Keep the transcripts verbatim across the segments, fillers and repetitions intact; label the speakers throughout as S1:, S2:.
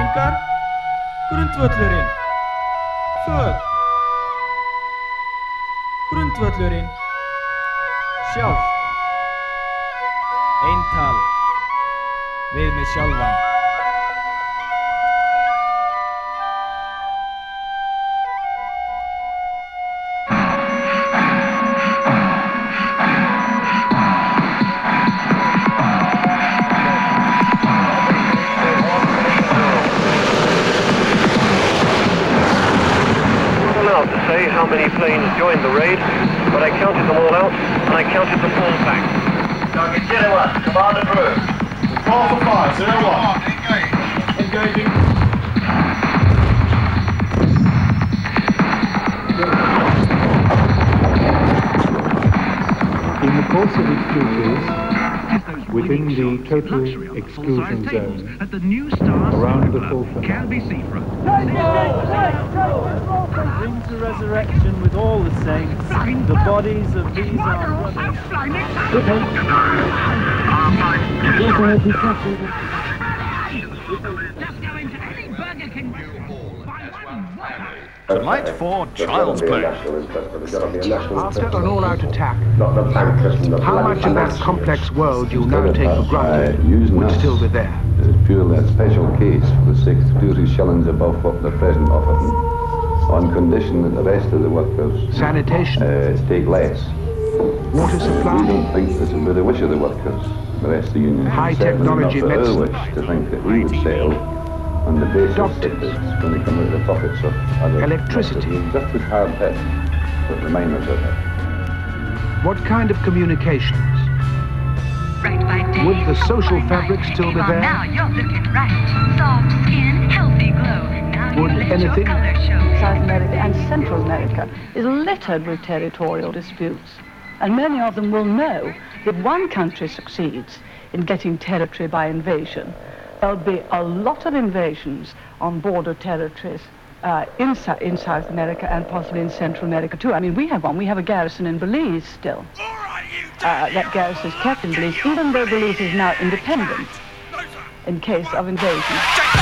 S1: Hörmungar, grundvöllurinn, för, grundvöllurinn, sjálf, eintal, við mig sjálfan.
S2: How many planes joined the raid, but I counted them all out, and I counted them all back. Target zero one, command approved.
S3: Call for five, zero one. Engaging.
S4: In the course of its duties, within the total exclusion zone, around the Fulton,
S5: brings the resurrection with all the saints, the bodies of these our brothers.
S6: Tonight for Child's Play.
S7: After an all-out attack, how much of that complex world you now take for granted would still be there?
S8: It's purely a special case for the six duty shillings above what the present offered them, on condition that the rest of the workers
S7: sanitation
S8: uh, take less.
S7: Water supply.
S8: We don't think this will be the wish of the workers, the rest of the union.
S7: High
S8: Certainly
S7: technology
S8: not
S7: medicine.
S8: our wish to think that we would sell on the basis
S7: Doctors.
S8: that it's when they come out of the pockets of other
S7: Electricity.
S8: workers. Just as hard hit, but the miners are hit.
S7: What kind of communications? Would the social fabric still be there?
S9: Now you're looking right. Soft skin, healthy glow. Now
S7: Would
S9: you let
S7: anything?
S9: your color show.
S10: South America and Central America is littered with territorial disputes. And many of them will know that one country succeeds in getting territory by invasion. There'll be a lot of invasions on border territories uh, in, in South America and possibly in Central America too. I mean, we have one. We have a garrison in Belize still. Uh, that garrison is kept in Belize, even though Belize is now independent in case of invasion.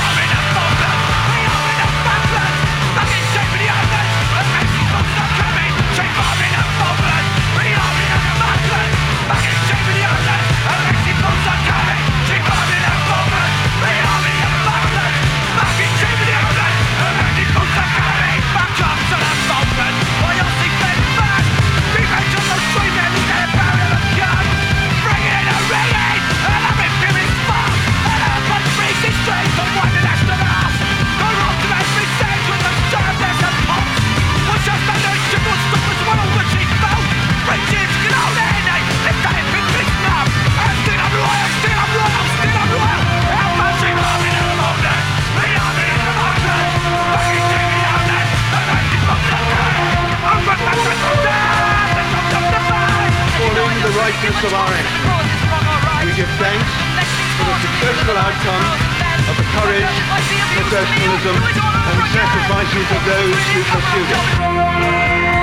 S3: Of our action. We give thanks for the successful outcome of the courage, professionalism and sacrifices of those who pursued it.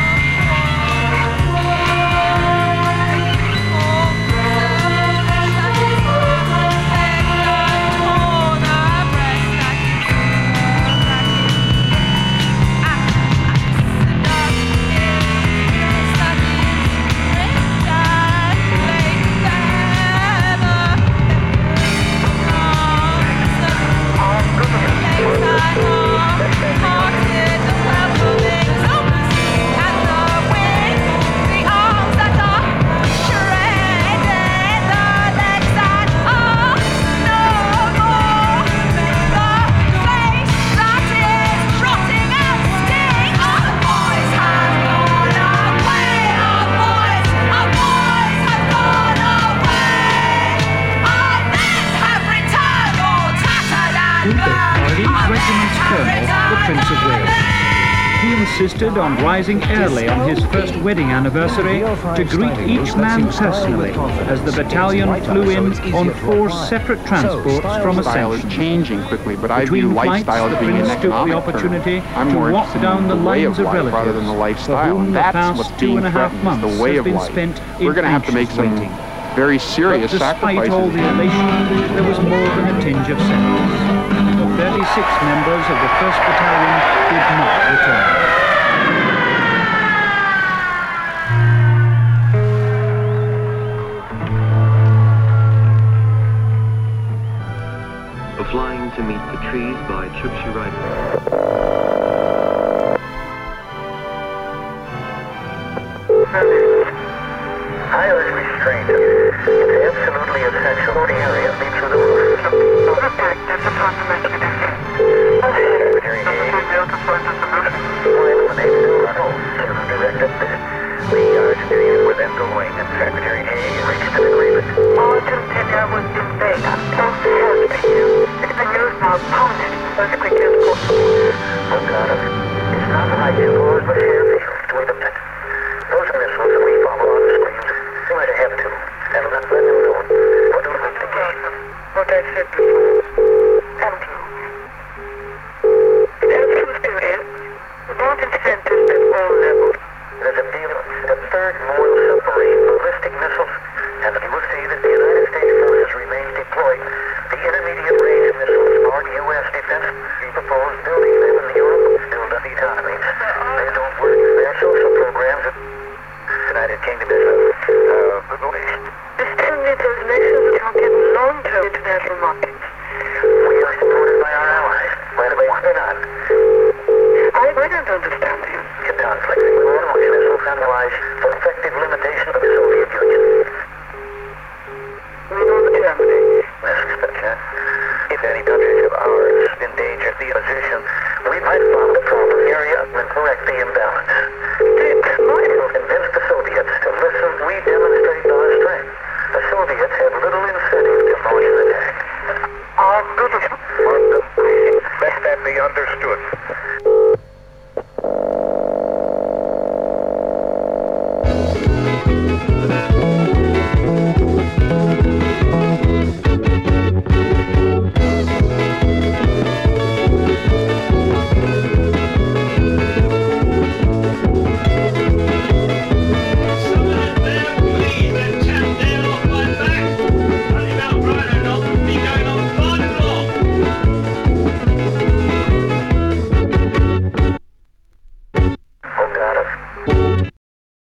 S11: Insisted on rising early on his first wedding anniversary to greet each man personally as the battalion flew in on four separate transports from Ascension.
S12: Changing quickly, but I view
S11: Between flights,
S12: lifestyle
S11: the
S12: as being an
S11: Prince took the
S12: economic
S11: opportunity
S12: term. I'm
S11: to
S12: more
S11: walk
S12: interested
S11: down
S12: in
S11: the
S12: the way
S11: lines
S12: of
S11: of
S12: life
S11: relatives
S12: rather than the
S11: for
S12: lifestyle.
S11: whom
S12: And
S11: the
S12: that's
S11: past
S12: what's
S11: two
S12: being
S11: and a half
S12: threatened,
S11: months
S12: the way
S11: has
S12: of
S11: been
S12: life.
S11: spent
S12: We're
S11: in
S12: going to have to make
S11: anxious
S12: some
S11: waiting.
S12: very serious
S11: But despite
S12: sacrifices.
S11: all the elation, there was more than a tinge of sadness. The thirty-six members of the first Battalion did not return.
S12: Flying to Meet the Trees by Chukchi Rider.
S2: Highly restrained. It's absolutely essential. The area be through the roof. That's a possibility. Secretary Haig. Will eliminate the tunnel. Directed this. The Argentinians were then going, and Secretary Haig reached an agreement. Argentina was invaded. Close to Argentina. It's been used now, pounded as quickly as possible. Oh, God, it's not right to pause, but share visuals to wait a minute. Those are missiles that we follow on the screens. You might have to, and let them know what to look to gain. What I said before. Thank you. As to the period, we want incentives at all levels. There's a deal the third Moyle submarine ballistic missiles, and you will see that the United States forces remain deployed. The intermediate range missiles are U S defense. We propose building them in Europe, build up economies. They don't work. They're social programs. United Kingdom is a uh, good waste. This terminates those nations which will get long-term international markets. We are supported by our allies. By the way, why not? I, I don't understand you. Get conflict. We will launch missiles analyzed for effective limitation of the Soviet Union. We know the Germany. Let's respect that. If any countries of ours